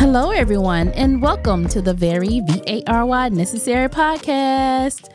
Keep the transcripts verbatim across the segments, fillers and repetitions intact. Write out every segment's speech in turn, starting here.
Hello, everyone, and welcome to the Very V A R Y Necessary podcast.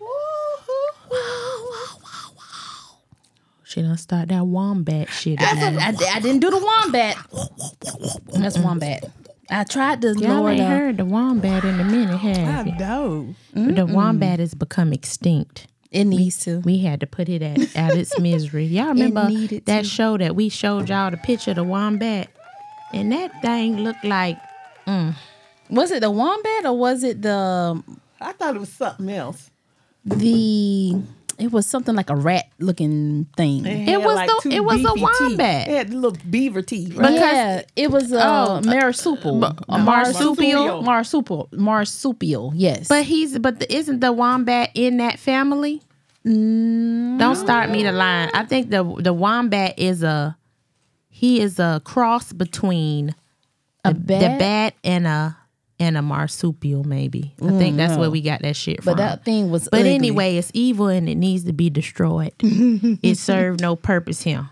She done start that wombat shit I, again. I, I didn't do the wombat. That's wombat. I tried to Y'all lower ain't the... heard the wombat in a minute, have I you? know. But the wombat has become extinct. It needs to. We had to put it at, at its misery. Y'all remember needed that to. show that we showed y'all the picture of the wombat? And that thing looked like... Mm, Was it the wombat or was it the... I thought it was something else. The... It was something like a rat-looking thing. It, It had was like the- two it was a beefy teeth. wombat. It had little beaver teeth. Right? Yeah, it was a uh, Oh, marsupial. uh, a marsupial? Marsupial. Marsupial, yes. but he's but the, isn't the wombat in that family? Mm, Don't start me to line. I think the the wombat is a he is a cross between a the bat? bat and a and a marsupial, maybe. I think that's where we got that shit from. But that thing was But ugly. anyway, it's evil and it needs to be destroyed. It served no purpose here.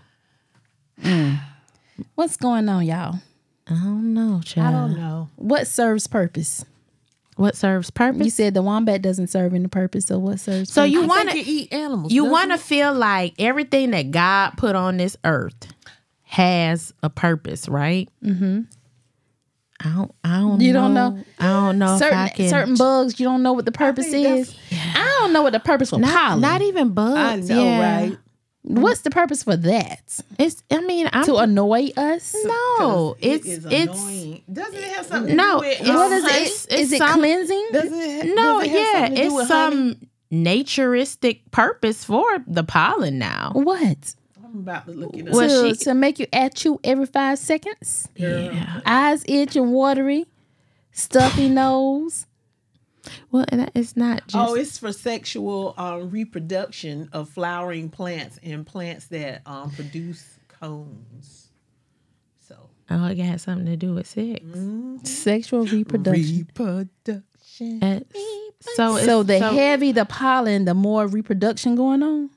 What's going on, y'all? I don't know, I child. don't know. What serves purpose? What serves purpose? You said the wombat doesn't serve any purpose, so what serves so purpose? you I want think to it eat animals. you doesn't want to it? feel like everything that God put on this earth has a purpose, right? Mm-hmm. I don't. I don't. You know. don't know? I don't know if I certain can. certain bugs, you don't know what the purpose think is. I don't know what the purpose for not, pollen. not even I bugs. know, yeah. right? What's the purpose for that? It's. I mean, I'm To annoy us? no. It It's. is It's. annoying. Doesn't it have something No, to do with it's- What is um, it? it's- Is it's it some- cleansing? Doesn't it, No. does it have Yeah. something to do It's with some honey? naturistic purpose for the pollen now. What? I'm about to look it up. Well, to, she- to make you achoo every five seconds? Yeah. Eyes itch and watery? Stuffy nose? Well, and it's not just. Oh, it's for sexual um, reproduction of flowering plants and plants that um, produce cones. So oh, it got something to do with sex. Sexual reproduction. reproduction. Uh, so. So it's- the heavier the pollen, the more reproduction going on?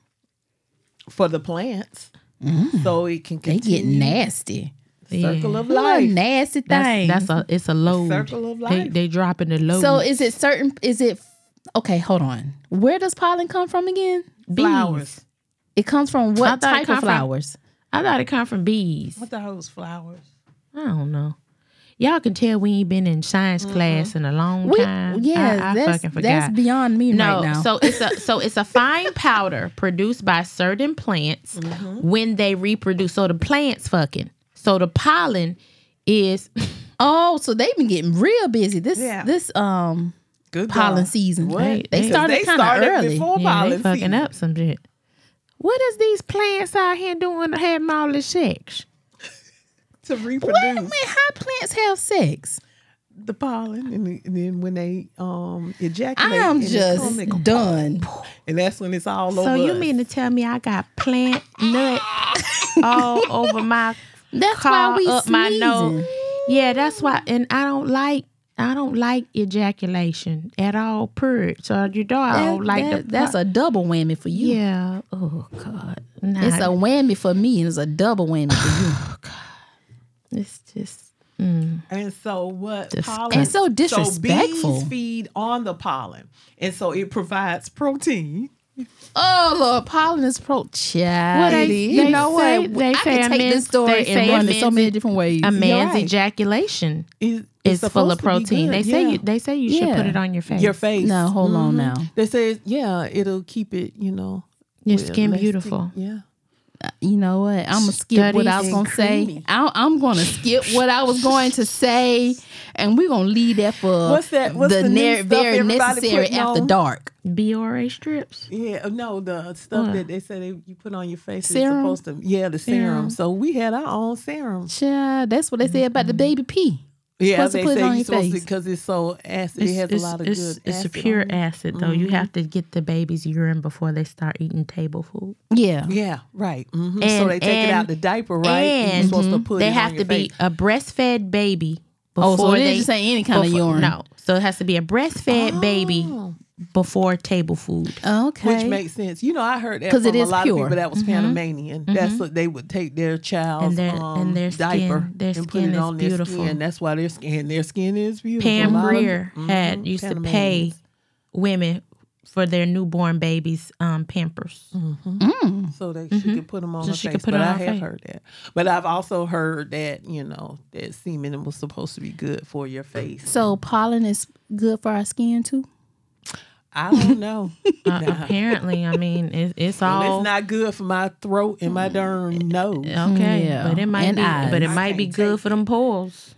For the plants, so it can They continue. get nasty. Circle Yeah. of What a life. nasty That's, thing. that's a it's a load. Circle of They life. they dropping the load. So is it certain, is it, okay, hold on. Where does pollen come from again? Flowers. It comes from I what thought it type come of from- flowers? I thought it come from bees. What the hell is flowers? I don't know. Y'all can tell we ain't been in science class in a long We, time. yeah, I, I that's, fucking forgot. that's beyond me no, right now. so it's a so it's a fine powder produced by certain plants when they reproduce. So the plants fucking. So the pollen is oh, so they've been getting real busy this Yeah. this um Good pollen God. season. What? They, they Because started they kind of started early. before yeah, they pollen fucking season. up some shit. What is these plants out here doing having all this sex? To Wait a reproduce minute, how plants have sex? the pollen, and, the- and then when they um ejaculate, I'm and it just come, they go, done. and that's when it's all over. So you us. mean to tell me I got plant nut all over my That's car, why we up my nose? sneezing. Yeah, that's why. And I don't like I don't like ejaculation at all. Period. So you know I don't That- like that- the. that's a double whammy for you. yeah. Oh God. Nah, It's a whammy for me, and it's a double whammy for you. It's just. Mm. And so what Disgusting. pollen? It's so disrespectful. So bees feed on the pollen, and so it provides protein. Oh Lord, pollen is pro child. Well, they- you they know say- what? they I say can a take man's- this story they say and a run it so man's- many different ways. A man's right. ejaculation It, is it's full of supposed to be protein. good, They say yeah. you. They say you should Yeah. put it on your face. your face. No, hold on Mhm. now. They say yeah, it'll keep it. You know, Your with skin elastic- beautiful. Yeah. You know what? I'm gonna skip what I was Studies gonna and say. creamy. I, I'm gonna skip what I was going to say, and we're gonna leave that for What's that- what's the the new ne- stuff very everybody necessary putting after on? dark. B R A strips. Yeah, no, the stuff What? that they say they, you put on your face Serum? is supposed to, yeah, the serum. Serum. So we had our own serum. Child, that's what they say about the baby pee. Yeah, Supposed to they put it say on you're your supposed to face. because it's so acid. it has a lot of it's, good. It's a acid pure on it. acid, though. You have to get the baby's urine before they start eating table food. Yeah. Yeah, right. hmm so And- they take it out and- the diaper, right? You're And supposed to put they it have on to your be face. a breastfed baby Oh, before so it they just ain't any kind of before- urine. No, so it has to be a breastfed baby before table food. Okay. Which makes sense. You know, I heard that 'Cause from it a is lot pure. of people that was Panamanian. That's what they would take their child's And their- um, and their diaper skin- their and put skin it is on their beautiful. skin. That's why their skin their skin is beautiful. Pam A lot of- Grier had Mhm, used to pay Panamanians. women for their newborn babies um, Pampers. so that she could put them on So her she face. could put but it on I her have face. heard that. But I've also heard that you know that semen was supposed to be good for your face. So pollen is good for our skin too? I don't know. Uh, Nah. apparently, I mean, it, it's Well, all it's not good for my throat and my darn nose. okay, Yeah. but it might And be, eyes. but it I might be can't good take for them pores.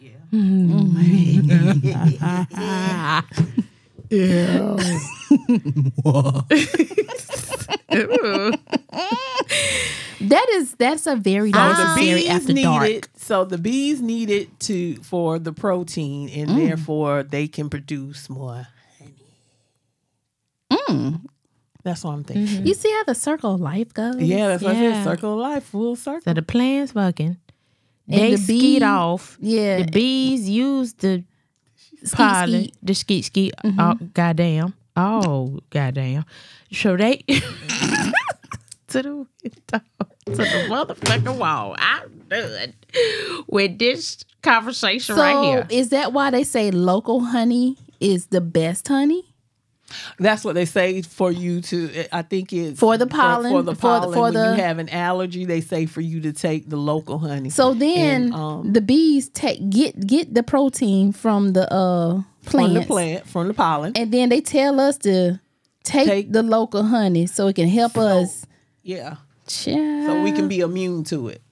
That is that's a very So the necessary bees after need dark. it. So the bees need it to for the protein, and Mm. therefore they can produce more honey. Mm. That's what I'm thinking. You see how the circle of life goes? Yeah, that's what I Yeah. said. Circle of life, full circle. So the plants fucking, And they the skeet bee- off. Yeah. The bees use the Skeet, pollen, skeet. the skeet skeet. Oh goddamn! Oh goddamn! So they to the window, to the motherfucking wall. I'm done with this conversation So right here. is that why they say local honey is the best honey? That's what they say for you to. I think it's For the pollen, For, the for the- pollen, for when the- you have an allergy, they say for you to take the local honey. So then And, um, the bees take get get the protein from the uh plants, from the plant, from the pollen. and then they tell us to take, Take- the local honey so it can help us. Yeah, Child. so we can be immune to it.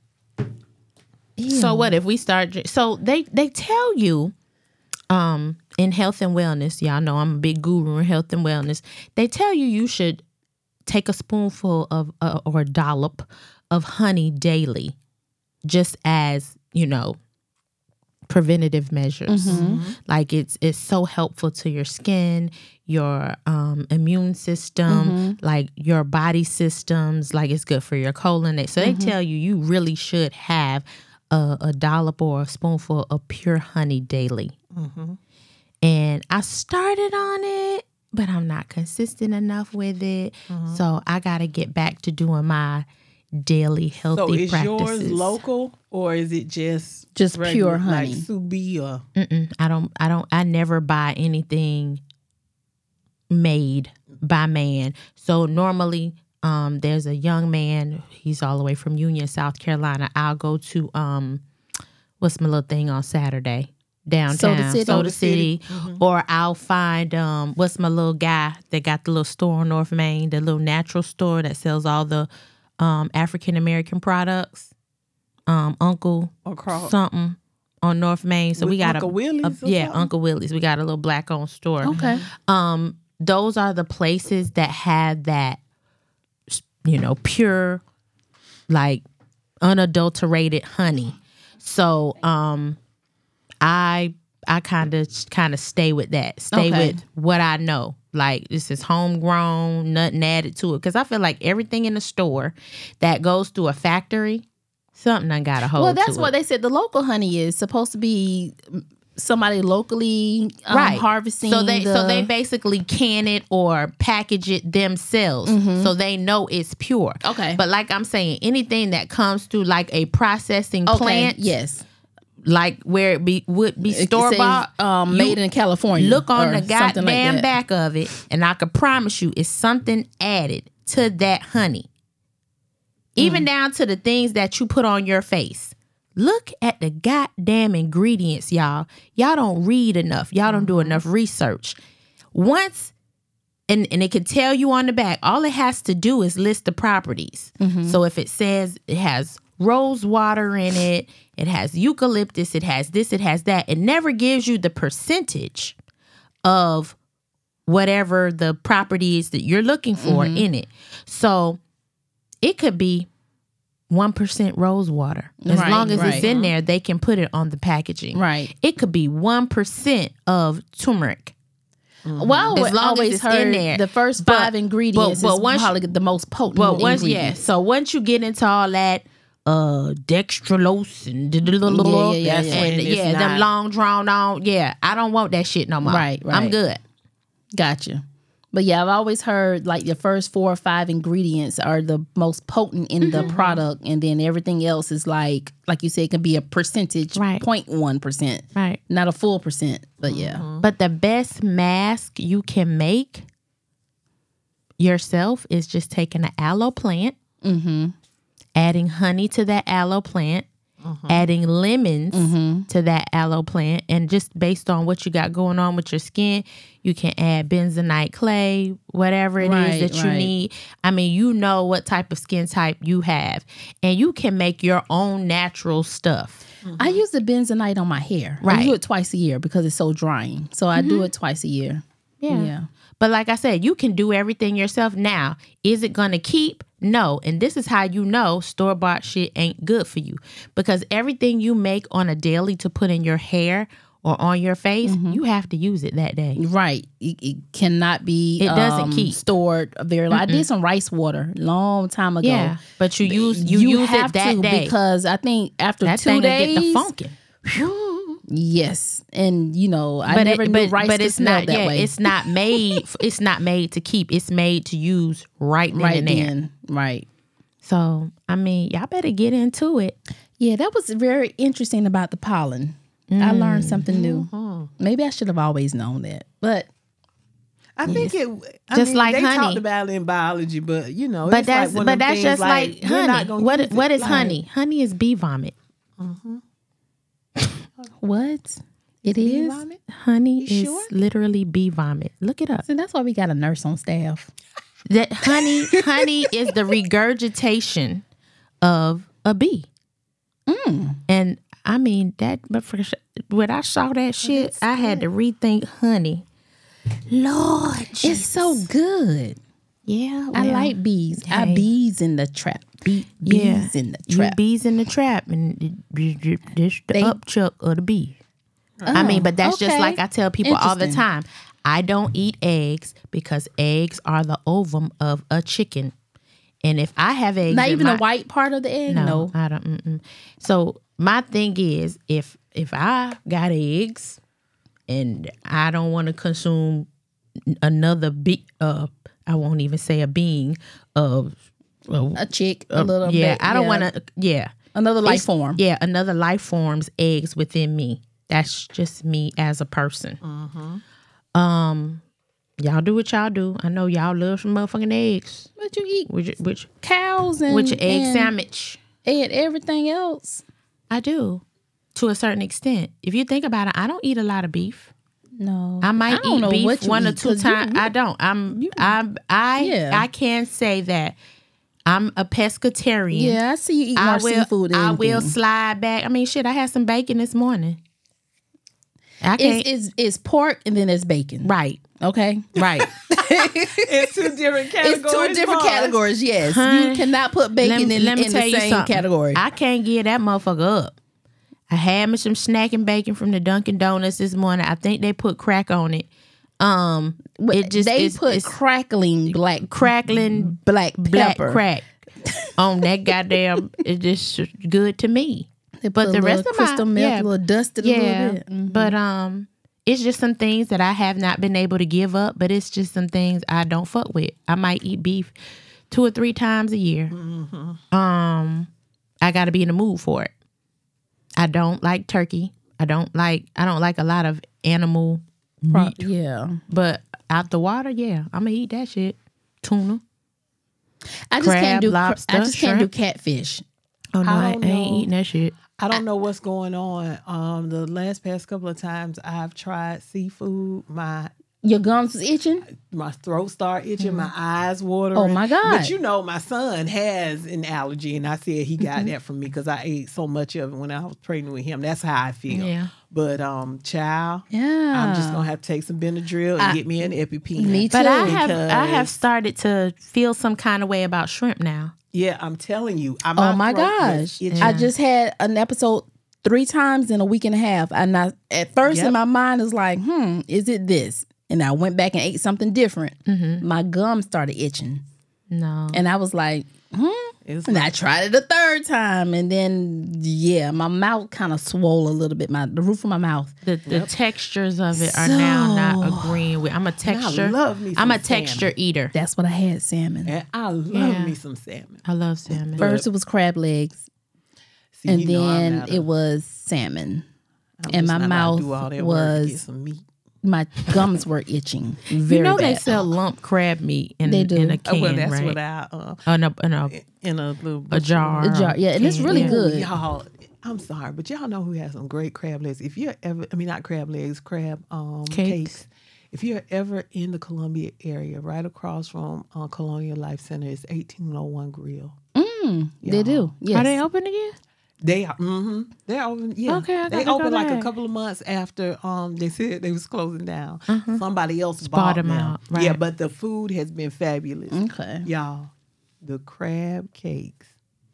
So what if we start? dr- So they they tell you, um, in health and wellness, y'all know I'm a big guru in health and wellness. They tell you you should take a spoonful of uh, or a dollop of honey daily, just as you know, preventative measures. Like it's it's so helpful to your skin, your um, immune system, like your body systems. Like it's good for your colon. So they tell you you really should have a, a dollop or a spoonful of pure honey daily. And I started on it, but I'm not consistent enough with it. So I got to get back to doing my daily healthy So is practices. yours local or is it just Just pure regular, honey? like Subi or Mm-mm, I don't. I don't. I never buy anything made by man. So normally, um, there's a young man. He's all the way from Union, South Carolina. I'll go to um, what's my little thing on Saturday downtown, Soda City. Soda Soda City, or I'll find um, what's my little guy that got the little store on North Main, the little natural store that sells all the um African American products. Um, Uncle across? something on North Main. So With we got Uncle a, Willie's a- or yeah, something? Uncle Willie's. We got a little black owned store. Okay. Um, those are the places that have that, you know, pure, like unadulterated honey. So, um, I I kind of kind of stay with that. Stay Okay. with what I know. Like this is homegrown, nothing added to it. Because I feel like everything in the store that goes through a factory, something I got to hold. Well, that's to what it. they said. The local honey is supposed to be somebody locally um, right harvesting. So they the, so they basically can it or package it themselves, so they know it's pure. Okay. But like I'm saying, anything that comes through like a processing okay. plant, Yes. like where it be would be It store says, bought, um, made in California. look on or the something like goddamn that. back of it, and I could promise you, it's something added to that honey. Even down to the things that you put on your face. Look at the goddamn ingredients, y'all. Y'all don't read enough. Y'all don't do enough research. Once, and, and it can tell you on the back, all it has to do is list the properties. So if it says it has rose water in it, it has eucalyptus, it has this, it has that, it never gives you the percentage of whatever the property is that you're looking for in it. So it could be one percent rose water. As Right, long as right. it's in there, they can put it on the packaging. Right. It could be one percent of turmeric. Well, I As long as always it's in heard there. the first But- five ingredients but- but is once- probably the most potent But once, yeah, ingredients. so once you get into all that, uh, dextrose and Yeah, yeah, yeah, and yeah. When it's yeah, them not- long drawn on, yeah, I don't want that shit no more. Right, I'm right. good. Gotcha. But yeah, I've always heard like the first four or five ingredients are the most potent in the product, and then everything else is like, like you said, it can be a percentage, Right. zero point one percent, Right. not a full percent. But yeah, But the best mask you can make yourself is just taking an aloe plant, adding honey to that aloe plant, adding lemons to that aloe plant, and just based on what you got going on with your skin, you can add bentonite clay, whatever it Right, is that you right. need. I mean, you know what type of skin type you have, and you can make your own natural stuff. I use the bentonite on my hair. I Right. do it twice a year because it's so drying. So I do it twice a year. Yeah. Yeah. But like I said, you can do everything yourself now. Is it going to keep? No. And this is how you know store-bought shit ain't good for you. Because everything you make on a daily to put in your hair or on your face, you have to use it that day. Right. It, it cannot be It doesn't um, keep. stored very long. I did some rice water long time ago. Yeah. But you use you, use have it that to day. because I think after That two thing will days, get the funkin'. yes, and you know I But never it, knew but, rice but could it's smell not that yeah, way. it's not made it's not made to keep. It's made to use right then right and there. then, right? So I mean, y'all better get into it. Yeah, that was very interesting about the pollen. I learned something new. Mm-hmm. Maybe I should have always known that, but I think it. I Just mean, like they honey. talked about it in biology, but you know, But it's that's like one but of them that's things just like, we're not honey. gonna What use what it. is Like, honey? Honey is bee vomit. what it bee is? vomit? Honey You is sure? literally bee vomit. Look it up. So that's why we got a nurse on staff. That honey honey is the regurgitation of a bee. Mm. And I mean that but for sh- when I saw that shit, I had to rethink honey. Lord It's so good. Yeah. I well, like bees. I hey. bees in the trap. Bee, yeah. bees in the You trap. bees in the trap and it- it- it- this the They- upchuck of the bee. I mean, but that's just okay. like I tell people all the Interesting. time. I don't eat eggs because eggs are the ovum of a chicken. And if I have eggs, Not in even my, the white part of the egg. no, No. I don't. Mm-mm. So my thing is, if if I got eggs and I don't want to consume another be, uh, I won't even say a being of, of A chick, a little yeah, bit. I don't yeah. want to. Yeah, Another life It's- form. Yeah, another life form's eggs within me. That's just me as a person. Mm-hmm. Um, y'all do what y'all do. I know y'all love some motherfucking eggs. But you eat With your, with, cows and, with your egg and, sandwich. and everything else. I do, to a certain extent. If you think about it, I don't eat a lot of beef. No, I might don't eat know beef what you one or eat, two 'cause you- times. you- I don't. I'm. I'm. I. Yeah. I can say that I'm a pescatarian. Yeah, I see you eat more I will. seafood than I will anything. slide back. I mean, shit. I had some bacon this morning. I can't. It's, it's it's pork and then it's bacon. right. Okay. Right. It's two different categories. It's two different boy. categories. Yes, Hun, you cannot put bacon let me, in, let me in tell the you same something. category. I can't give that motherfucker up. I had me some snacking bacon from the Dunkin' Donuts this morning. I think they put crack on it. Um, it just they it's, put it's crackling black crackling black black pepper. crack on that goddamn. It's just good to me. They But put the a rest little of my- crystal milk, yeah. a little dusted Yeah, a little bit. Mhm. but um, it's just some things that I have not been able to give up. But it's just some things I don't fuck with. I might eat beef two or three times a year. Mm-hmm. Um, I got to be in the mood for it. I don't like turkey. I don't like. I don't like a lot of animal Pro- meat. yeah, But out the water, yeah, I'm gonna eat that shit. Tuna. I just Crab, can't do. cr- lobster, I just can't do shrimp. catfish. Oh no, I I, don't I ain't know. eating that shit. I don't know what's going on. Um, the last past couple of times I've tried seafood, my Your gums is itching. my throat start itching, my eyes watering. Oh, my God. But you know, my son has an allergy, and I said he got that from me because I ate so much of it when I was pregnant with him. That's how I feel. Yeah. But um, child, Yeah, I'm just gonna have to take some Benadryl and I- get me an EpiPen. Me But too. I have I have because- started to feel some kind of way about shrimp now. Yeah, I'm telling you. I, Oh my throat was gosh! itching. I just had an episode three times in a week and a half, and I at first Yep. in my mind is like, hmm, is it this? And I went back and ate something different. My gums started itching, No. and I was like, hmm, It's And I tried it a third time, and then yeah, my mouth kind of swole a little bit. My the roof of my mouth. The the textures of it are now not agreeing with. I'm a texture. love me I'm some a texture salmon. eater. That's what I had. Salmon. and I love Yeah. me some salmon. I love salmon. First, it was crab legs, See, and you know I'm then not a- it was salmon. I'm and just my not about to do mouth all that work to get was- some meat. My gums were itching very you know bad. they sell lump crab meat in, They do. in a Oh, can, well, that's right? what I uh, in a, in a, in a little a jar. A jar, yeah, and it's can, really yeah. good. Y'all, I'm sorry, but y'all know who has some great crab legs. If you're ever, I mean, not crab legs, crab um, Cakes. cakes. If you're ever in the Columbia area, right across from uh, Colonial Life Center, it's eighteen oh one Grill. Mm, they do. Yes. Are they open again? They are, mm-hmm, they're open. Yeah, Okay, I they gotta go opened like a back. couple of months after um they said they was closing down. Uh-huh. Somebody else bought bought, them them out, Yeah, right. but the food has been fabulous. Okay. Y'all, the crab cakes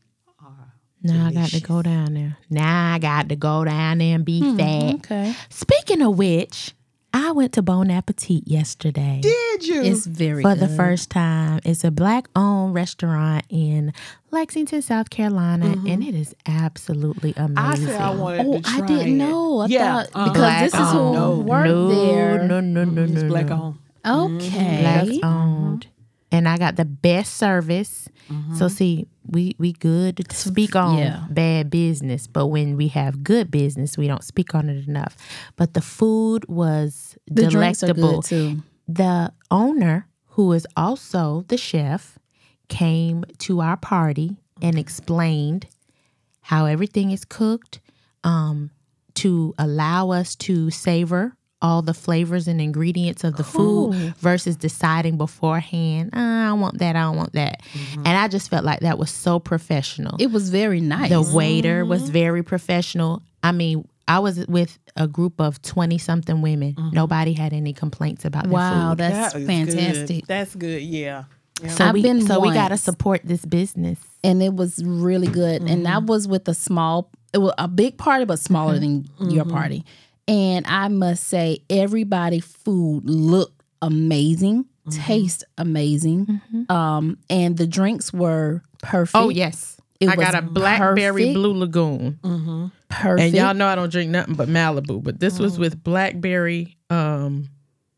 are Now I got to delicious. go down there. Now I got to go down there and be fat. Okay. Speaking of which, I went to Bon Appetit yesterday. Did you? It's very for good. the first time. It's a black-owned restaurant in Lexington, South Carolina, and it is absolutely I amazing. said I wanted Oh, to try I didn't it. know. I Yeah, thought uh-huh. because this is who Black-owned. No. worked no, there. No, no, no, no, It's no. black on. Okay. Black-owned, and I got the best service. So see, we we good to speak on Yeah. bad business, but when we have good business, we don't speak on it enough. But the food was The drinks are delectable. good too. The owner, who is also the chef, came to our party and explained how everything is cooked um, to allow us to savor all the flavors and ingredients of the food versus deciding beforehand, "Ah, I don't want that, I don't want that. And I just felt like that was so professional. It was very nice. The waiter was very professional. I mean, I was with a group of twenty-something women. Nobody had any complaints about their Wow, food. that's That is fantastic. Good. That's good. Yeah. Yeah. So I've we, been so we got to once. support this business. And it was really good. And I was with a small, it was a big party, but smaller than your party. And I must say, everybody's food looked amazing, taste amazing, um, and the drinks were perfect. Oh, yes. It I got was a blackberry perfect. blue lagoon. perfect. And y'all know I don't drink nothing but Malibu, but this was with blackberry, um,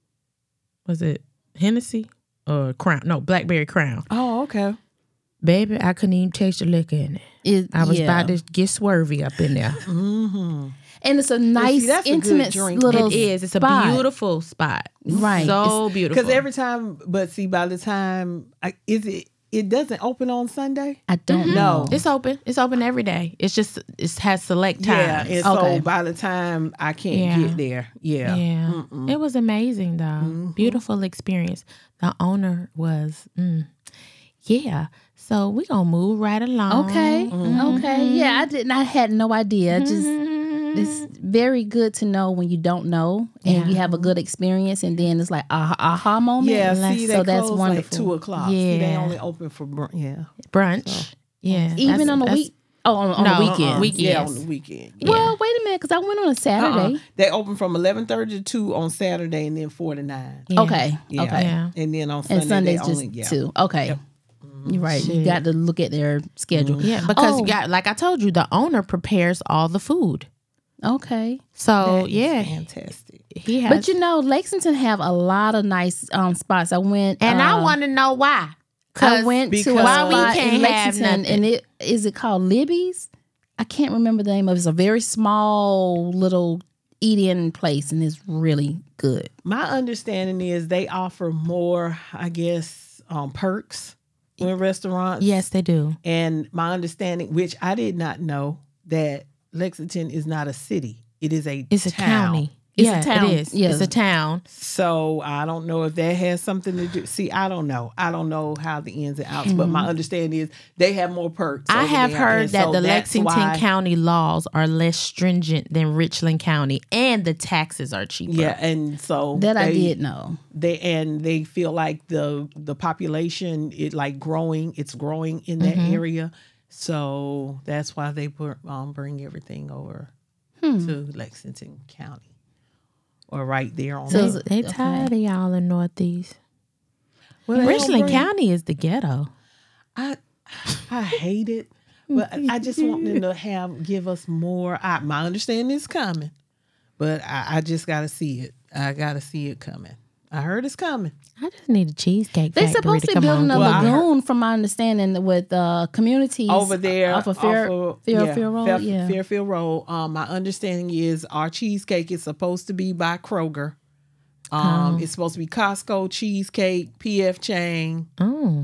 was it Hennessy or Crown? No, blackberry Crown. Oh, okay. Baby, I couldn't even taste the liquor in it. It- I was yeah. about to get swervy up in there. and it's a nice, that's a good intimate drink. little. It is. It's a spot. beautiful spot. Right. So beautiful. Because every time, but see, by the time, I, is it? It doesn't open on Sunday. I don't know. It's open. It's open every day. It's just it has select Yeah, times. and Okay. so by the time I can't Yeah. get there, yeah, Yeah, it was amazing though. Beautiful experience. The owner was, mm, yeah. So we gonna move right along. Okay. Okay. Yeah, I didn't. I had no idea. I just it's very good to know when you don't know and you have a good experience, and then it's like aha, aha moment. yeah. See, they so that's close wonderful. like two o'clock. See, they Yeah. only open for brunch. Yeah, Brunch. Yeah. Even that's- on the that's- week. Oh, on, on No, the weekend. uh-uh. Weekends. yeah, on the weekend. Well, wait a minute, because I went on a Saturday. Uh-uh. They open from eleven thirty to two on Saturday, and then four to nine. Yeah. Okay. Yeah. Okay. Yeah. And then on Sunday, And Sunday's they just only yeah. two. Okay. You're right. You Shit. got to look at their schedule. Yeah, because Oh. you got, like I told you, the owner prepares all the food. Okay. So That is yeah, fantastic. he has. But you know, Lexington have a lot of nice um, spots. I went. and I uh, want to know why. I went to a because- Why we spot can't in have Lexington, nothing? and it is it called Libby's. I can't remember the name of it. It's a very small little eat-in place, and it's really good. My understanding is they offer more, I guess, um, perks in restaurants. Yes, they do. And my understanding, which I did not know, that Lexington is not a city. It is a It's a town. county. It's a yeah, town. It is. Yes. It's a town. So I don't know if that has something to do. See, I don't know. I don't know how the ins and outs, but my understanding is they have more perks. I over have there, heard and that so the that's Lexington why- County laws are less stringent than Richland County, and the taxes are cheaper. Yeah, and so That I they- did know. They and they feel like the the population it like growing. It's growing in that Mm-hmm. area, so that's why they put, um, bring everything over Hmm. to Lexington County, or right there on. So the, is- They Okay. tired of y'all in Northeast. well, they don't Richland bring- County is the ghetto. I I hate it. But I just want them to have give us more. I, my understanding is coming, but I, I just got to see it. I got to see it coming. I heard it's coming. I just need a cheesecake They factory supposed to to be come building on. a Well, I lagoon, from my understanding, with uh, communities Over there, off of Fair, off of- Fairfield yeah, Road. Fair- yeah, Fairfield Road. Um, my understanding is our cheesecake is supposed to be by Kroger. Um, It's supposed to be Costco cheesecake, P F Chang, Oh,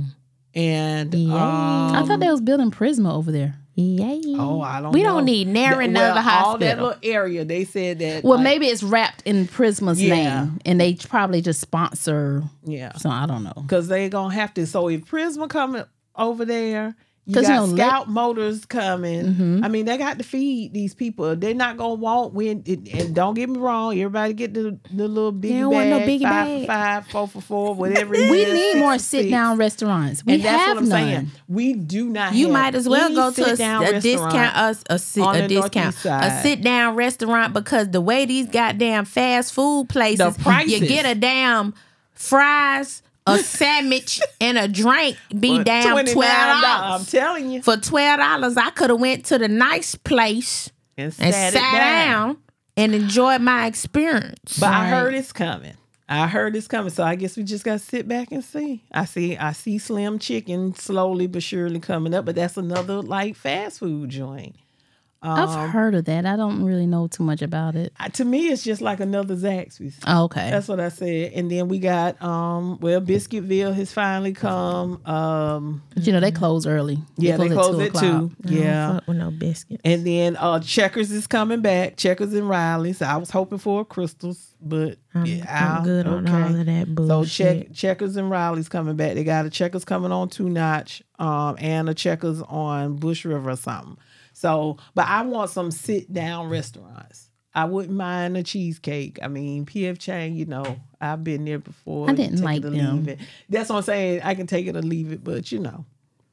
and Yay. um, I thought they was building Prisma over there. yay. oh, I don't. We know. don't need nary That- another well, all that hospital. little area. They said that. Well, like, maybe it's wrapped in Prisma's Yeah. name, and they probably just sponsor. yeah, So I don't know. because they gonna have to. So if Prisma coming over there, you 'Cause, got you know, let- Scout Motors coming. I mean, they got to feed these people. They're not gonna want when. It, and don't get me wrong, everybody get the the little biggie don't bag, want no biggie five bag. for five, four for four, whatever. It We is, need six more for sit six. down restaurants. We And that's have what I'm none. saying. We do not. You have might as well any go to a, sit-down a restaurant discount, us a, sit, on a the discount, Northeast a side. sit down restaurant, because the way these goddamn fast food places, The prices. you get a damn fries, a sandwich, and a drink be For damn twelve twenty-nine dollars. I'm dollars. telling you. For twelve dollars, I could have went to the nice place And and sat, sat, it down. down and enjoyed my experience. But I heard it's coming. I heard it's coming. So I guess we just gotta sit back and see. I see I see Slim Chicken slowly but surely coming up, but that's another like fast food joint. Um, I've heard of that. I don't really know too much about it. I- to me, it's just like another Zaxby's. Oh, okay. That's what I said. And then we got um well Biscuitville has finally come. Um But you know, they close early. yeah, they at close two at o'clock. two. I don't Yeah. fuck with no biscuits. And then uh Checkers is coming back. Checkers and Riley's. I was hoping for Crystals, but I'm, yeah, I'm I'll- good on okay. all of that So bullshit. check Checkers and Riley's coming back. They got a Checkers coming on Two Notch, um, and a Checkers on Bush River or something. So, but I want some sit down restaurants. I wouldn't mind a cheesecake. I mean, P F Chang, you know, I've been there before. I You didn't take like it or them. leave it. That's what I'm saying. I can take it or leave it, but you know,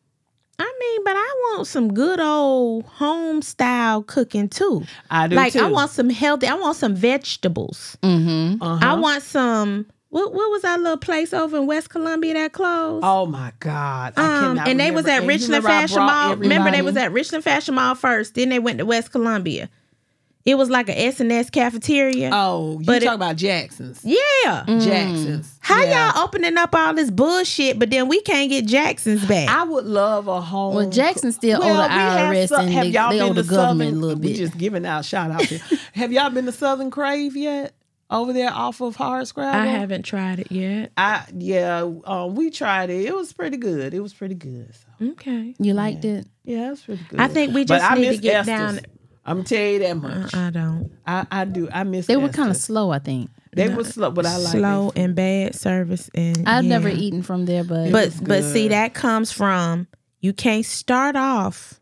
I mean, but I want some good old home style cooking too. I do like too. I want some healthy. I want some vegetables. Mm-hmm. Uh-huh. I want some. What what was our little place over in West Columbia that closed? Oh my God! I um, cannot and they was remember. at And you Richland remember I Fashion brought Mall. Remember they everybody- was at Richland Fashion Mall first. Then they went to West Columbia. It was like a S and S cafeteria. Oh, you But talking it- about Jackson's? yeah. Jackson's. How Yeah. y'all opening up all this bullshit, but then we can't get Jackson's back? I would love a home. Well, Jackson still owe the we I R have S some- and have they- y'all they been owe the to government Southern- a little We bit. just giving out shout out here. Have y'all been to Southern Crave yet? Over there off of Hard Scrabble? I haven't tried it yet. I yeah, um, we tried it. It was pretty good. It was pretty good. So, Okay. You liked it? yeah, it was pretty good. I think we But just I need to miss get Esther's. down. I'm tell you that much. I don't. I, I do. I miss. They were kind of Esther's. slow, I think. They were slow, but I like slow their food. and bad service, and I've yeah. never eaten from there, but But was but see, good. that comes from you can't start off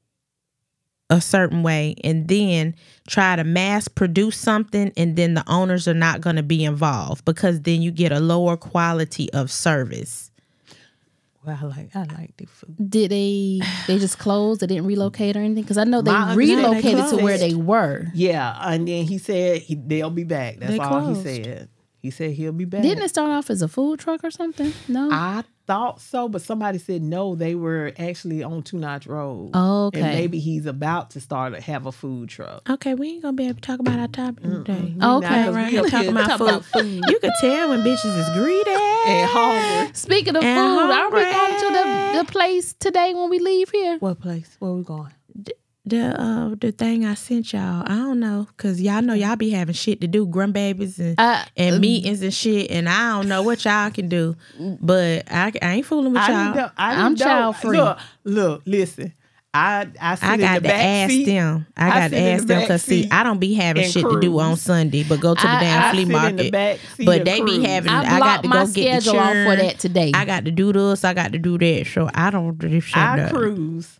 a certain way and then try to mass produce something, and then the owners are not going to be involved, because then you get a lower quality of service. Well, I like. I like the food. did they they just close? They didn't relocate or anything? Because I know they My understanding, they relocated to where closed. they were. Yeah, and then he said he, they'll be back. That's They all closed. he said. He said he'll be back. Didn't it start off as a food truck or something? No. I thought so, but somebody said no. They were actually on Two Notch Road. Oh, okay. And maybe he's about to start to have a food truck. Okay, we ain't gonna be able to talk about our topic today. We not, Okay. 'cause Right, we we up talking here about talking food. You could tell when bitches is greedy. and hungry. Speaking of And food, aren't we hungry. going to the, the place today when we leave here? What place? Where we going? The uh the thing I sent y'all, I don't know, cause y'all know y'all be having shit to do, grandbabies and Uh, and meetings and shit, and I don't know what y'all can do, but I, I ain't fooling with I y'all. didn't know- I I'm didn't know- child free. Look, look, listen. I I, sit I in got the to back ask seat. them. I I got sit to in the ask them back because see, seat I don't be having and shit to do on cruise. Sunday, but go to the I- damn I flea sit in the market. back seat But and they be cruise. having. I I, got blocked to my go get the schedule off for churn. that today. I got to do this. I got to do that. So I don't do this shit. I up. cruise.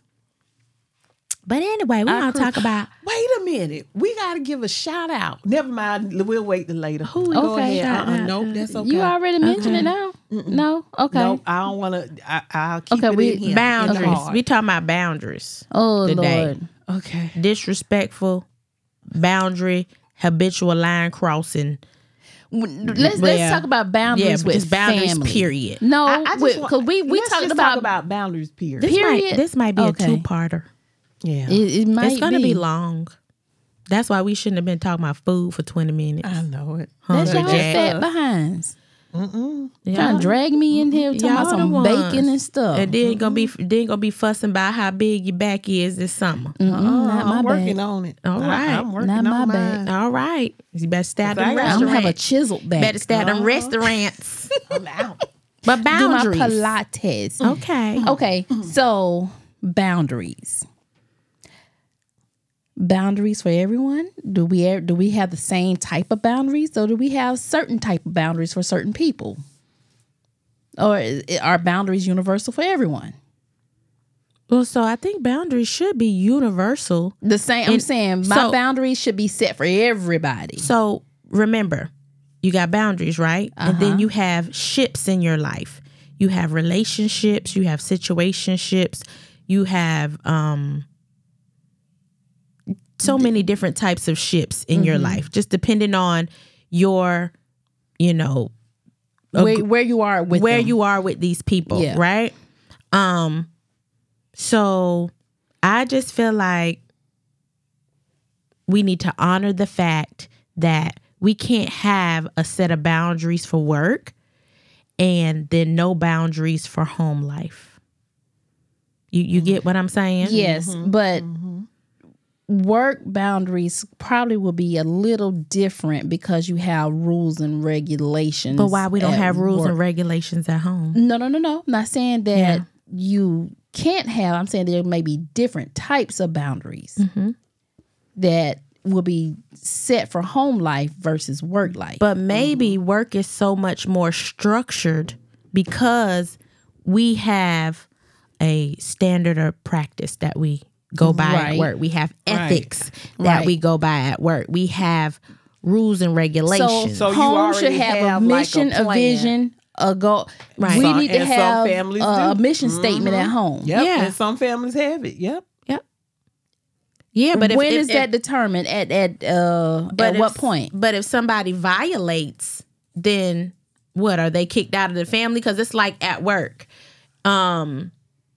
But anyway, we I gonna cruise. talk about Wait a minute. We got to give a shout out. Never mind. We'll wait till later. Who we Okay. go ahead? Shout Uh-uh, out. nope, that's okay. You already mentioned it now? No? Okay. Nope, I don't want to. I'll keep Okay, it we- in here. in the boundaries. heart. We talking about boundaries. Oh, Today. Lord. Okay. Disrespectful, boundary, habitual line crossing. let's Well, let's talk about boundaries yeah, with just boundaries, family. period. No, I, I just because want- we we let's talked just about, talk about boundaries. Period. This might, Period. this might be Okay. a two-parter. yeah, it, it might It's gonna be. be long. That's why we shouldn't have been talking about food for twenty minutes. I know it. That's Hungry y'all Jack. fat behinds. Mm-mm. Trying Y'all- to drag me in here talking Y'all about the some ones. bacon and stuff. And then gonna be then gonna be fussing about how big your back is this summer. Mm-mm, Uh, not my I'm working bag. on it. All I- right. I'm working Not on my bag. mine. All right, you better start Cause I them got- I don't have a restaurants. chiseled back. Better start them Uh-huh. restaurants. I'm out. But Do my boundaries. Pilates. Okay. Okay, so boundaries. Boundaries for everyone. Do we do we have the same type of boundaries, or do we have certain type of boundaries for certain people, or is- are boundaries universal for everyone? Well, so I think boundaries should be universal. The same. I'm And saying my so- boundaries should be set for everybody. So remember, you got boundaries, right? And Uh-huh. then you have ships in your life. You have relationships, you have situationships, you have um so many different types of ships in your life, just depending on your, you know, Where, where you are with where them. you are with these people, Yeah. right? Um, so I just feel like we need to honor the fact that we can't have a set of boundaries for work and then no boundaries for home life. You you get what I'm saying? Yes, but work boundaries probably will be a little different because you have rules and regulations. But why we don't at have rules work. and regulations at home? No, no, no, no. I'm not saying that Yeah. you can't have. I'm saying there may be different types of boundaries Mm-hmm. that will be set for home life versus work life. But maybe work is so much more structured because we have a standard of practice that we go by Right. at work. We have Right. ethics that Right. we go by at work. We have rules and regulations. So you home should already have, have, a like, a mission, a, plan. vision, a goal. Right. We Some- need to and some have families a, a do. mission statement at home. Yep. Yeah. And some families have it. Yep. Yep. Yeah, but if, when if, is if- that determined? At at uh but at if- what point? But if somebody violates, then what, are they kicked out of the family? Because it's like at work. Um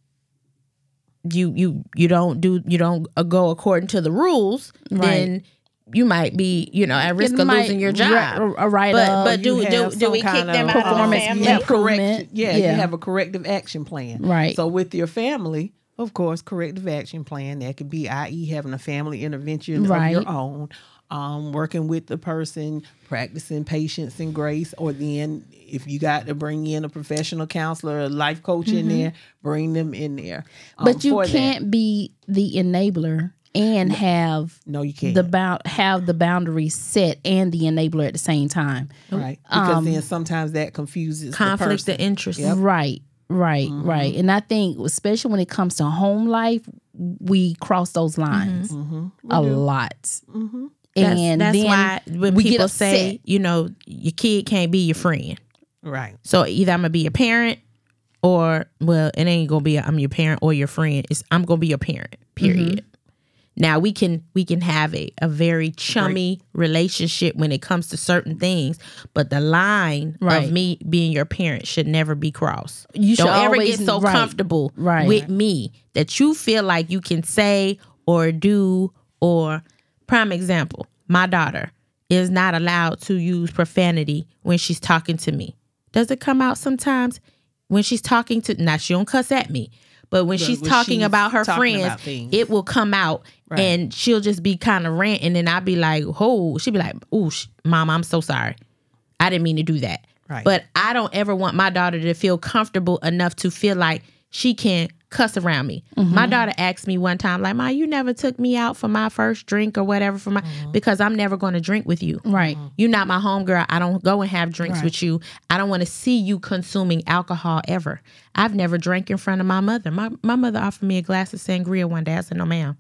you you you don't do you don't uh, go according to the rules, then you might be, you know, at risk It of might losing your ri- job. a write But up. but do You do have do some we kick kind them of, out of the performance family? You have improvement. correction. Yeah, Yeah. you have a corrective action plan. Right. So with your family, of course, corrective action plan that could be, that is, having a family intervention Right. of your own, um, working with the person, practicing patience and grace, or then if you got to bring in a professional counselor, a life coach in there, bring them in there. um, But you for that. can't be the enabler and have No, you can't. the bound have the boundaries set and the enabler at the same time. Right. Because Um, then sometimes that confuses Conflict the of person. interest. Right, right, Mm-hmm. right. And I think especially when it comes to home life, we cross those lines Mm-hmm. a lot. Mm-hmm. That's, And that's then why when we get people upset. say, you know, your kid can't be your friend. Right. So either I'm gonna be a parent, or well, it ain't gonna be a, I'm your parent or your friend. It's I'm gonna be your parent. Period. Mm-hmm. Now we can we can have a, a very chummy relationship when it comes to certain things, but the line Right. of me being your parent should never be crossed. You should Don't ever always- get so right. comfortable Right. with me that you feel like you can say or do or prime example, my daughter is not allowed to use profanity when she's talking to me. Does it come out sometimes when she's talking to, now she don't cuss at me, but when But she's when talking she's about her talking friends, about things. it will come out Right. and she'll just be kind of ranting, and I'll be like, oh, she'll be like, oh, sh- mom, I'm so sorry. I didn't mean to do that. Right. But I don't ever want my daughter to feel comfortable enough to feel like she can cuss around me. Mm-hmm. My daughter asked me one time, like, Ma, you never took me out for my first drink or whatever for my, Mm-hmm. because I'm never going to drink with you. Right. You're not my homegirl. I don't go and have drinks Right. with you. I don't want to see you consuming alcohol ever. I've never drank in front of my mother. My my mother offered me a glass of sangria one day. I said, no, ma'am.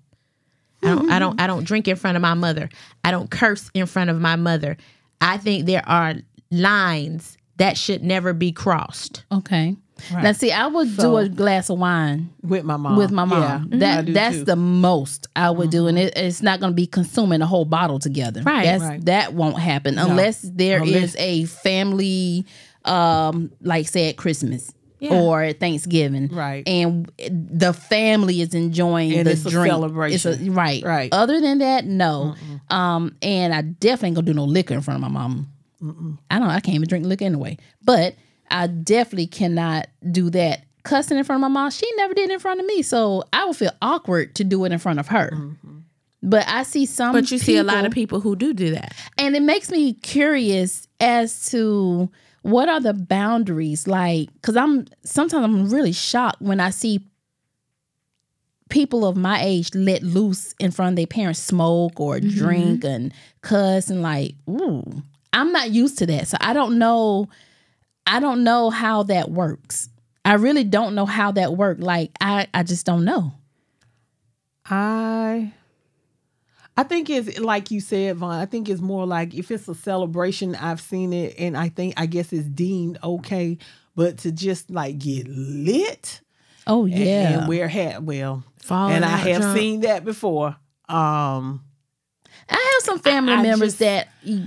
I don't I don't I don't drink in front of my mother. I don't curse in front of my mother. I think there are lines that should never be crossed. Okay. Right. Now, see, I would So- do a glass of wine with my mom. with my mom. Yeah, I That do that's too. the most I would do, and it, it's not going to be consuming a whole bottle together. Right, That's, right. That won't happen unless there is Unless- a family, um, like say at Christmas. Yeah. Or at Thanksgiving, Right. And the family is enjoying And the it's a drink. celebration. It's a, right, Right. Other than that, no. Um, and I definitely ain't gonna do no liquor in front of my mom. I don't. I can't even drink liquor anyway. But I definitely cannot do that. Cussing in front of my mom, she never did it in front of me, so I would feel awkward to do it in front of her. But I see some. But you see a lot people- of people who do do that. and it makes me curious as to what are the boundaries, like, because I'm sometimes I'm really shocked when I see people of my age let loose in front of their parents, smoke or drink and cuss, and like, ooh, I'm not used to that, so I don't know. I don't know how that works. I really don't know how that worked. Like, I, I just don't know. I I think it's like you said, Vaughn. I think it's more like if it's a celebration, I've seen it, and I think I guess it's deemed okay. But to just like get lit, Oh and- yeah, and wear hat, well, Falling and I out have drunk. seen that before. Um, I have some family I- I members just- that,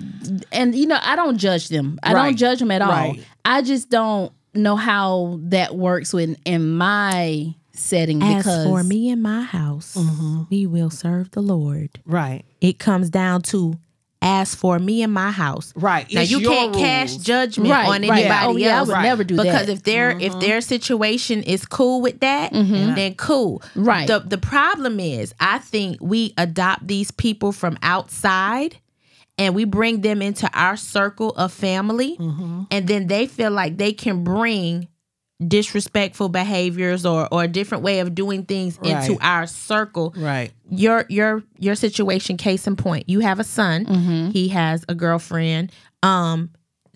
and you know, I don't judge them. I Right. don't judge them at all. Right. I just don't know how that works in in my setting. As because for me and my house, we will serve the Lord. right, It comes down to, as for me and my house. right. Now It's you your can't cast rules. judgment Right, on right. anybody Oh, yeah, I else. would never do because that. if their if their situation is cool with that, then cool. Right. The the problem is, I think we adopt these people from outside and we bring them into our circle of family, and then they feel like they can bring disrespectful behaviors or or a different way of doing things into Right. our circle. Right. Your your your situation, case in point, you have a son, Mm-hmm. he has a girlfriend. Um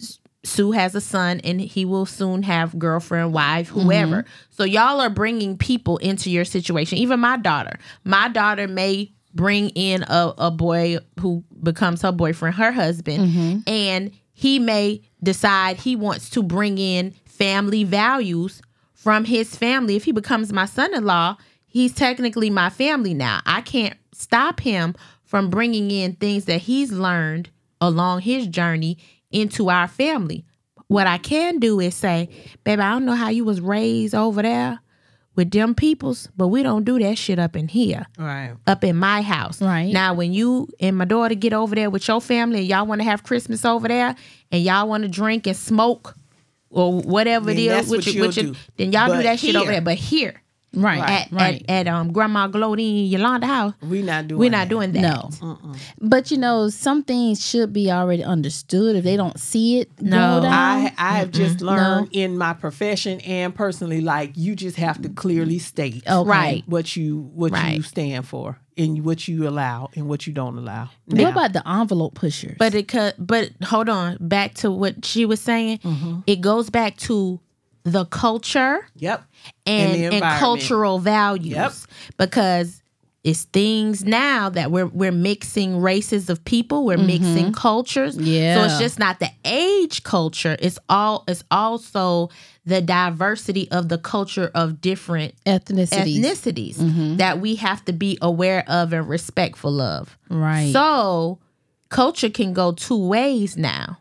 Sue has a son, and he will soon have girlfriend, wife, whoever. Mm-hmm. So y'all are bringing people into your situation. Even my daughter. My daughter may bring in a, a boy who becomes her boyfriend, her husband, Mm-hmm. and he may decide he wants to bring in family values from his family. If he becomes my son-in-law, he's technically my family now. I can't stop him from bringing in things that he's learned along his journey into our family. What I can do is say, baby, I don't know how you was raised over there with them peoples, but we don't do that shit up in here, Right. up in my house. Right. Now, when you and my daughter get over there with your family and y'all want to have Christmas over there and y'all want to drink and smoke or whatever Then it is, that's with what you, with you'll you, do. then y'all do But that shit over here- there. But here, right, at, right. at at um Grandma Glody Yolanda house, We not doing. we're not that. doing that. No. But you know, some things should be already understood if they don't see it. No. go down. I I have just learned in my profession and personally, like you just have to clearly state Okay. Right. what you what you Right. stand for and what you allow and what you don't allow. What Now, about the envelope pushers? But it could, but hold on, back to what she was saying. It goes back to the culture Yep. and, the and, environment. cultural values. Yep. Because it's things now that we're we're mixing races of people, we're mixing cultures. Yeah. So it's just not the age culture. It's all it's also the diversity of the culture of different ethnicities. ethnicities that we have to be aware of and respectful of. Right. So culture can go two ways now.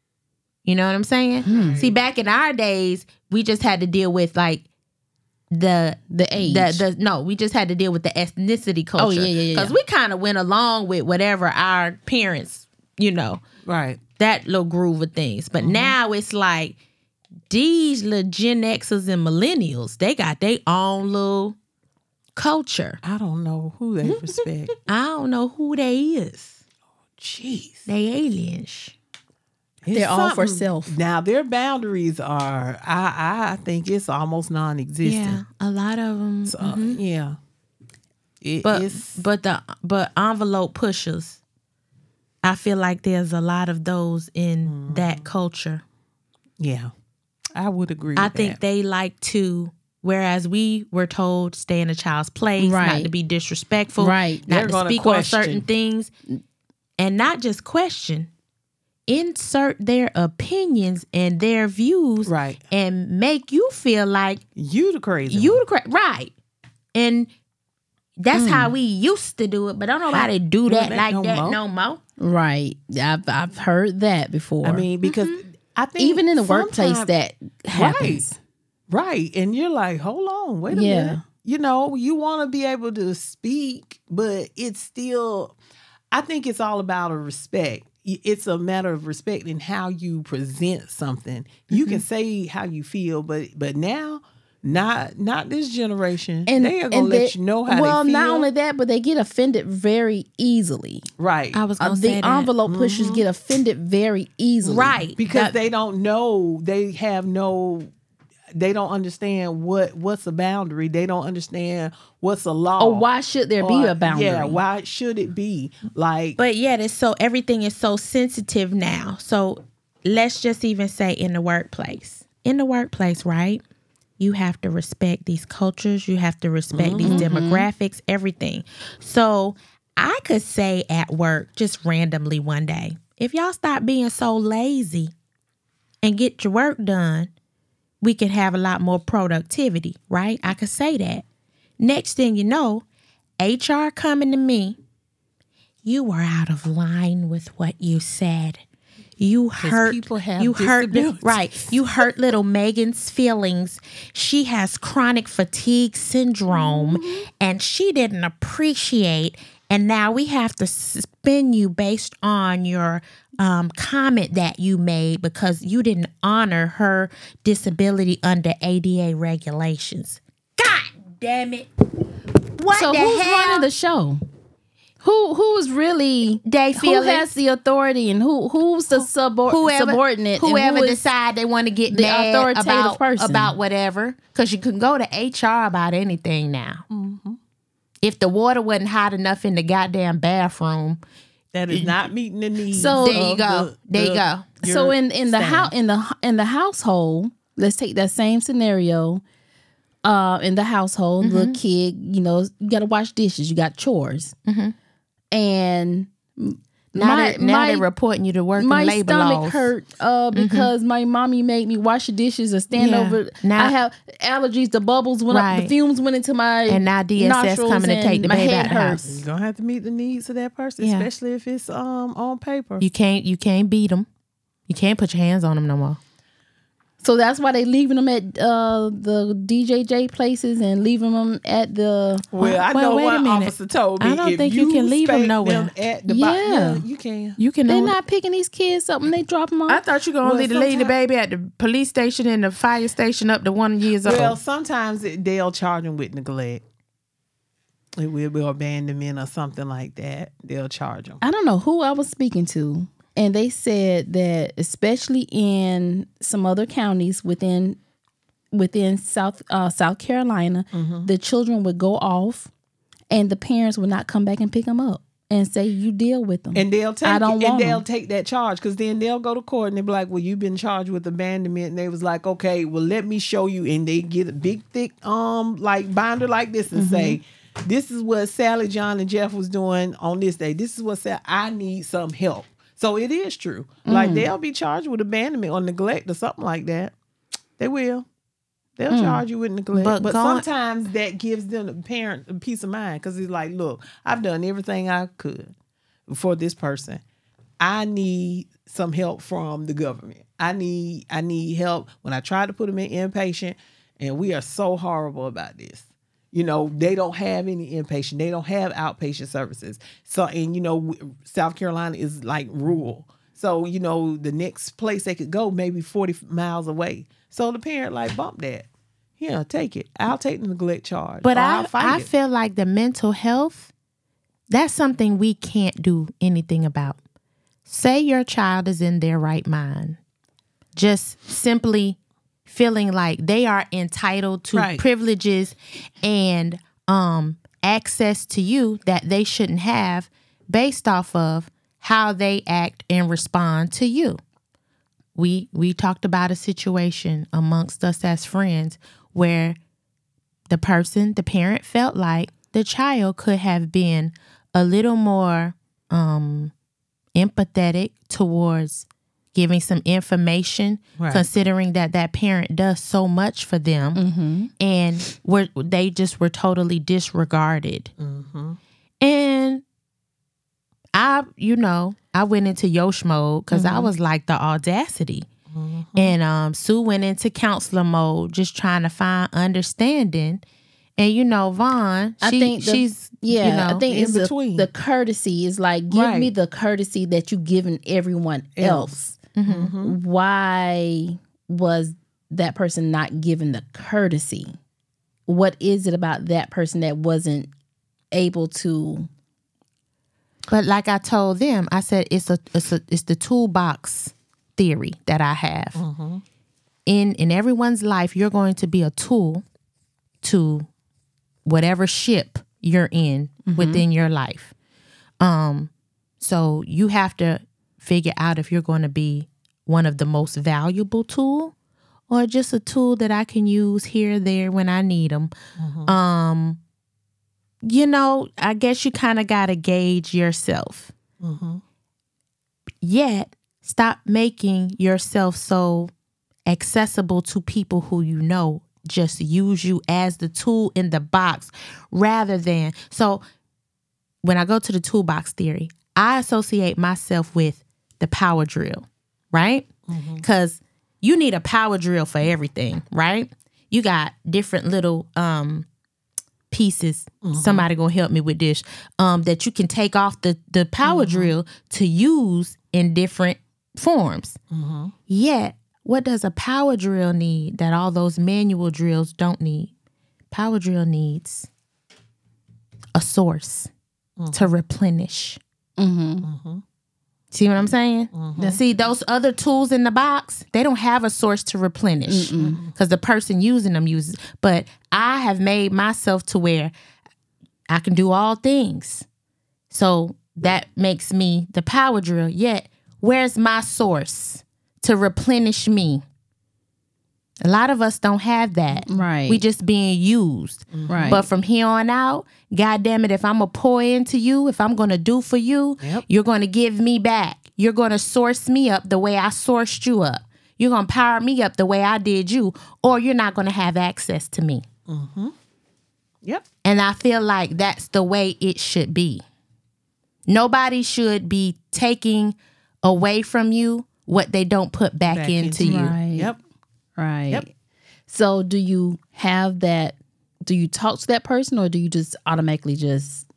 You know what I'm saying? Hmm. See, back in our days, we just had to deal with like the The age. the, the no, we just had to deal with the ethnicity culture. Oh, yeah, yeah, yeah, Because yeah. we kind of went along with whatever our parents, you know, Right. that little groove of things. Mm-hmm. But now it's like these little Gen Xers and millennials, they got their own little culture. I don't know who they respect. I don't know who they is. Jeez. They aliens. It's They're all for something- self. Now their boundaries are I I think it's almost non-existent. Yeah, a lot of them. So, yeah. It- but it's but the but envelope pushers, I feel like there's a lot of those in that culture. yeah. I would agree with I think that. they like to. Whereas we were told stay in a child's place, not Right. to be disrespectful, Right. not They're to gonna speak on question. certain things, and not just question. insert their opinions and their views, Right. and make you feel like You the crazy you one. the cra- right. And that's mm. how we used to do it, but don't nobody do that, that like no that more. no more. Right. I've I've heard that before. I mean, because mm-hmm. I think even in the workplace that happens. Right. Right. And you're like, hold on, wait a yeah. minute. You know, you want to be able to speak, but it's still, I think it's all about a respect. It's a matter of respect in how you present something. You mm-hmm. can say how you feel, but but now, not not this generation. And they are gonna let they, you know how well, they feel. Well, not only that, but they get offended very easily. Right. I was gonna uh, say the that. envelope pushers mm-hmm. get offended very easily. Right. Because that, they don't know. They have no. They don't understand what what's a boundary. They don't understand what's a law. Or why should there or, be a boundary? Yeah, why should it be? Like, but yet it's so everything is so sensitive now. So let's just even say in the workplace. In the workplace, right? You have to respect these cultures. You have to respect mm-hmm. these demographics, everything. So I could say at work just randomly one day, if y'all stop being so lazy and get your work done, we could have a lot more productivity, right? I could say that. Next thing you know, H R coming to me, you were out of line with what you said. You hurt people have you hurt right. You hurt little Megan's feelings. She has chronic fatigue syndrome mm-hmm. and she didn't appreciate, and now we have to suspend you based on your um, comment that you made because you didn't honor her disability under A D A regulations. God damn it. What so the who's hell? running the show? Who who's really they feel who has the authority and who who's the subor- whoever, subordinate? Whoever who decide they want to get the mad authoritative about, person. about whatever. Because you can go to H R about anything now. Mm-hmm. If the water wasn't hot enough in the goddamn bathroom, that is not meeting the needs. So there you go. The, there the, you go. So in, in the house in the in the household, let's take that same scenario. Uh, in the household, mm-hmm. little kid, you know, you got to wash dishes. You got chores, mm-hmm. and now, my, they, now my, they're reporting you to work my in labor stomach laws. hurt uh, because mm-hmm. my mommy made me wash the dishes or stand yeah. over. Now, I have allergies. The bubbles went right. up. The fumes went into my and now D S S coming to take the baby out of the house. You're gonna have to meet the needs of that person, yeah. especially if it's um on paper. You can't you can't beat them. You can't put your hands on them no more. So that's why they leaving them at uh, the D J J places and leaving them at the. Well, I well, know wait one a minute. officer told me. I don't if think you, you can leave them spank nowhere. Them at the yeah. bo- yeah, you can. You can. They're not picking these kids up and they drop them off. I thought you could only well, leave the baby at the police station and the fire station up to one years well, old. Well, sometimes it, they'll charge them with neglect. It will be abandonment or something like that. They'll charge them. I don't know who I was speaking to. And they said that especially in some other counties within within South uh, South Carolina, mm-hmm. the children would go off and the parents would not come back and pick them up and say, you deal with them. And they'll take I don't it, and want they'll them. take that charge because then they'll go to court and they'll be like, well, you've been charged with abandonment. And they was like, okay, well, let me show you. And they get a big, thick um like binder like this and mm-hmm. say, this is what Sally, John, and Jeff was doing on this day. This is what Sally, I need some help. So it is true. Mm. Like they'll be charged with abandonment or neglect or something like that. They will. They'll mm. charge you with neglect. But, but gone, sometimes that gives them, the parent, a peace of mind because it's like, look, I've done everything I could for this person. I need some help from the government. I need I need help. When I tried to put them in inpatient, and we are so horrible about this. You know, they don't have any inpatient. They don't have outpatient services. So, and, you know, South Carolina is like rural. So, you know, the next place they could go maybe forty miles away. So the parent like, bump that. Yeah, take it. I'll take the neglect charge. But I, I it. feel like the mental health, that's something we can't do anything about. Say your child is in their right mind. Just simply feeling like they are entitled to right. privileges and um, access to you that they shouldn't have based off of how they act and respond to you. We we talked about a situation amongst us as friends where the person, the parent felt like the child could have been a little more um, empathetic towards giving some information, Right. considering that that parent does so much for them, Mm-hmm. and were they just were totally disregarded. Mm-hmm. And I, you know, I went into Yosh mode because Mm-hmm. I was like, the audacity. Mm-hmm. And um, Sue went into counselor mode, just trying to find understanding. And you know, Vaughn, I she, think the- she's Yeah, you know, I think in it's the, between. the courtesy is like, give me Right. the courtesy that you given everyone else. Else. mhm. Why was that person not given the courtesy? What is it about that person that wasn't able to? But like I told them, I said it's a it's a it's the toolbox theory that I have. Mm-hmm. In in everyone's life, you're going to be a tool to whatever ship you're in within your life. Um, so you have to figure out if you're going to be one of the most valuable tool or just a tool that I can use here or there when I need them. Um, you know, I guess you kind of got to gauge yourself. Mm-hmm. Yet, stop making yourself so accessible to people who you know just use you as the tool in the box rather than. So when I go to the toolbox theory, I associate myself with the power drill, right? Because you need a power drill for everything, right? You got different little um pieces. Somebody gonna help me with this. Um, that you can take off the the power drill to use in different forms. Mm-hmm. Yet, what does a power drill need that all those manual drills don't need? Power drill needs a source to replenish. Mm-hmm. See what I'm saying? Now, see, those other tools in the box, they don't have a source to replenish because the person using them uses. But I have made myself to where I can do all things. So that makes me the power drill. Yet, where's my source to replenish me? A lot of us don't have that. Right. We just being used. Right. But from here on out, God damn it, if I'm going to pour into you, if I'm going to do for you, Yep. you're going to give me back. You're going to source me up the way I sourced you up. You're going to power me up the way I did you, or you're not going to have access to me. Yep. And I feel like that's the way it should be. Nobody should be taking away from you what they don't put back, Back into, into you. Right. Yep. Right. Yep. So do you have that, do you talk to that person or do you just automatically just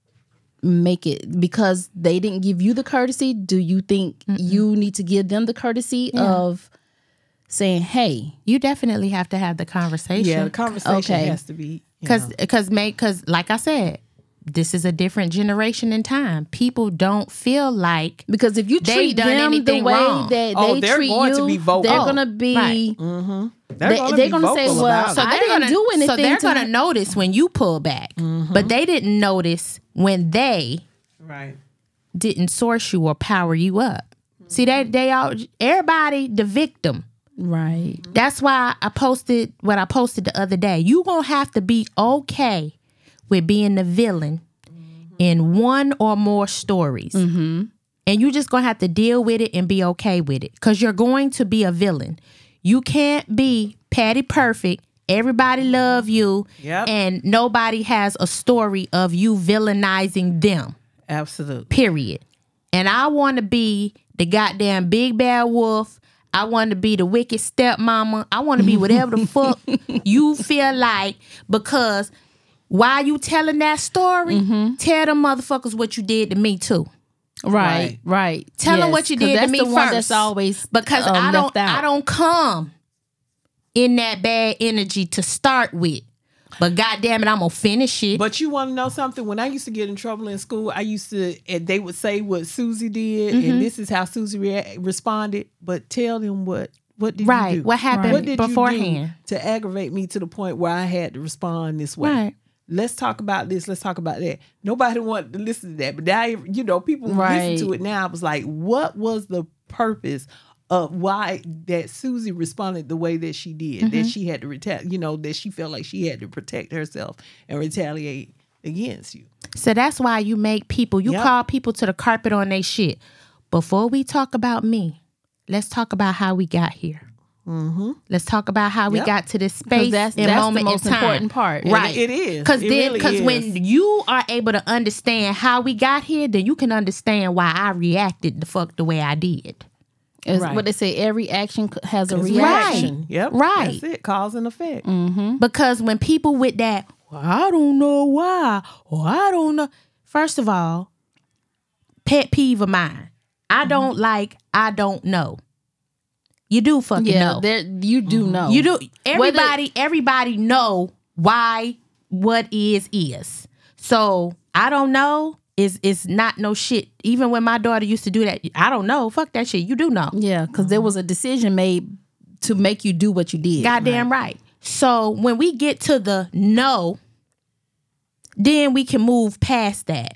make it because they didn't give you the courtesy? Do you think you need to give them the courtesy of saying, hey, You definitely have to have the conversation. Yeah, the conversation Okay. has to be you Because, know. because, because, like I said, this is a different generation in time. People don't feel like because if you They treat done them the anything way wrong. that Oh, they they're treat going you, to be vocal. they're Oh, gonna be right. they're they- gonna they're be gonna say, vocal well, about so it. I didn't gonna, do anything So they're to going to her. notice when you pull back, but they didn't notice when they Right. didn't source you or power you up. See, they they all everybody the victim. right. That's why I posted what I posted the other day. You gonna have to be okay with being the villain in one or more stories. And you just gonna have to deal with it and be okay with it. Cause you're going to be a villain. You can't be Patty Perfect. Everybody love you. Yep. And nobody has a story of you villainizing them. Absolutely. Period. And I want to be the goddamn big bad wolf. I want to be the wicked stepmama. I want to be whatever the fuck you feel like, because while you telling that story, tell them motherfuckers what you did to me too. Right, right. Tell them Yes, what you 'cause did to that's me the first. one that's always because um, I don't left out. I don't come in that bad energy to start with. But goddamn it, I'm gonna finish it. But you want to know something? When I used to get in trouble in school, I used to, and they would say what Susie did, and this is how Susie rea- responded. But tell them what what did Right. you do? What happened What did beforehand? you do to aggravate me to the point where I had to respond this way? Right. Let's talk about this. Let's talk about that. Nobody wanted to listen to that, but now you know people who Right. listen to it now. I was like, what was the purpose of why that Susie responded the way that she did? That she had to retaliate. You know, that she felt like she had to protect herself and retaliate against you. So that's why you make people, you Yep. call people to the carpet on their shit. Before we talk about me, let's talk about how we got here. Mm-hmm. Let's talk about how we Yep. got to this space that's, and that's moment the most in time. important part. Right. It is. Because It then, really because is. when you are able to understand how we got here, then you can understand why I reacted the fuck the way I did. It's Right. what they say, every action c- has a It's reaction. reaction. Yep. Right. That's it. Cause and effect. Because when people with that, well, I don't know why, or I don't know. First of all, pet peeve of mine. I don't like, I don't know. You do fucking Yeah, know. there you do know. You do. Everybody, everybody know why what is is. So I don't know is is not no shit. Even when my daughter used to do that, I don't know. Fuck that shit. You do know. Yeah, because there was a decision made to make you do what you did. Goddamn right. So when we get to the no, then we can move past that.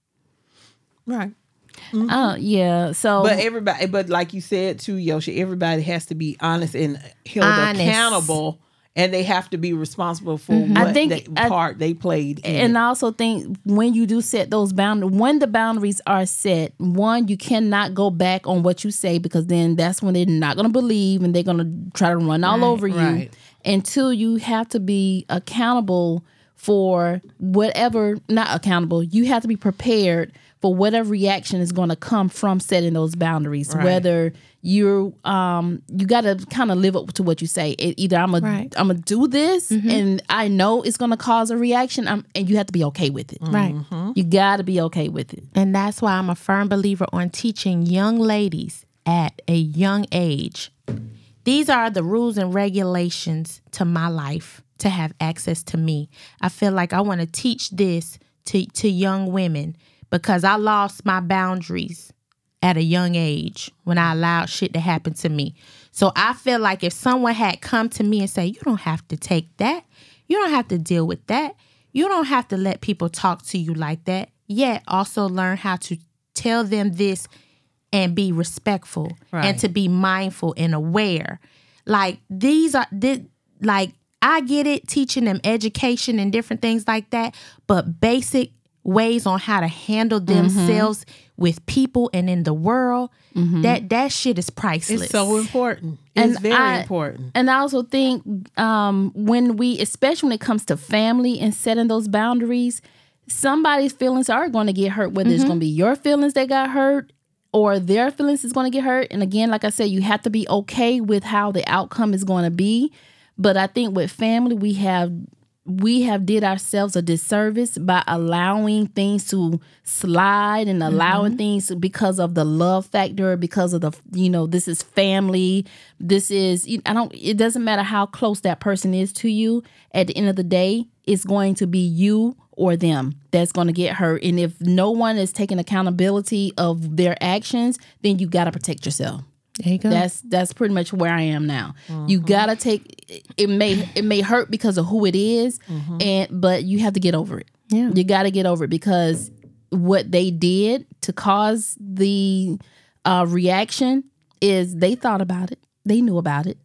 Right. Oh, yeah. So But everybody, but like you said too, Yoshi, everybody has to be honest and held Honest. accountable, and they have to be responsible for I what think- they, I- part they played. In and it. I also think when you do set those boundaries, when the boundaries are set, one, you cannot go back on what you say because then that's when they're not going to believe and they're going to try to run all over you. right. And two, you have to be accountable for whatever, not accountable, you have to be prepared for whatever reaction is going to come from setting those boundaries. Right. Whether you're, um, you got to kind of live up to what you say. It, either I'm gonna, Right. I'm gonna do this, and I know it's going to cause a reaction, I'm, and you have to be okay with it. Right. You got to be okay with it. And that's why I'm a firm believer on teaching young ladies at a young age. These are the rules and regulations to my life to have access to me. I feel like I want to teach this to, to young women because I lost my boundaries at a young age when I allowed shit to happen to me. So I feel like if someone had come to me and say, you don't have to take that. You don't have to deal with that. You don't have to let people talk to you like that. Yet also learn how to tell them this and be respectful Right. and to be mindful and aware. Like these are this, like I get it, teaching them education and different things like that, but basic ways on how to handle themselves with people and in the world, that that shit is priceless. It's so important. And It's very I- important. And I also think um, when we, especially when it comes to family and setting those boundaries, somebody's feelings are going to get hurt, whether it's going to be your feelings that got hurt or their feelings is going to get hurt. And again, like I said, you have to be okay with how the outcome is going to be. But I think with family, we have we have did ourselves a disservice by allowing things to slide and allowing things because of the love factor, because of the, you know, this is family. This is, I don't, it doesn't matter how close that person is to you. At the end of the day, it's going to be you or them that's going to get hurt. And if no one is taking accountability of their actions, then you got to protect yourself. There you go. That's that's pretty much where I am now. You gotta take it may it may hurt because of who it is, and but you have to get over it. Yeah. You gotta get over it because what they did to cause the uh, reaction is they thought about it, they knew about it,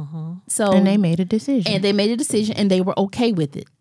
so and they made a decision. and they made a decision and they were okay with it.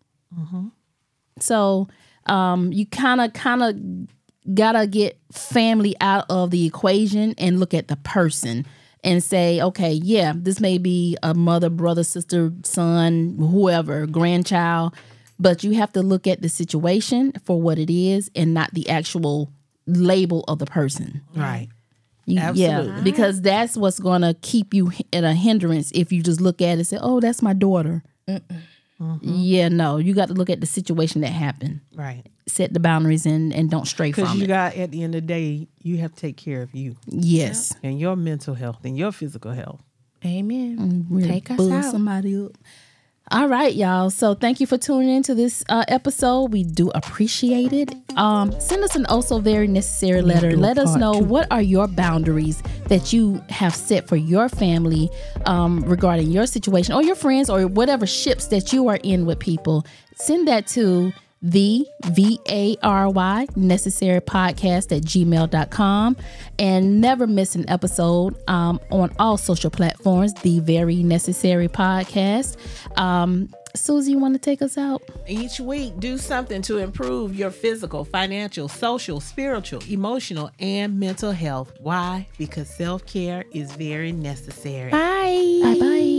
So um, you kind of kind of gotta get family out of the equation and look at the person and say, okay, yeah, this may be a mother, brother, sister, son, whoever, grandchild, but you have to look at the situation for what it is and not the actual label of the person. Right. You- Yeah, Absolutely. because that's what's going to keep you at a hindrance if you just look at it and say, oh, that's my daughter. Yeah, no, you got to look at the situation that happened. Right. Set the boundaries and, and don't stray Because from you it. got, at the end of the day, you have to take care of you Yes. and your mental health and your physical health. Amen. Really Take us bull out. somebody up. All right, y'all. So thank you for tuning in to this uh, episode. We do appreciate it. Um, send us an also very necessary letter. do a Let us part know two. what are your boundaries that you have set for your family um, regarding your situation or your friends or whatever ships that you are in with people. Send that to the V A R Y necessary podcast at gmail dot com, and never miss an episode um, on all social platforms, The Very Necessary Podcast. Um, Susie, you want to take us out? Each week, do something to improve your physical, financial, social, spiritual, emotional, and mental health. Why? Because self-care is very necessary. Bye. Bye bye.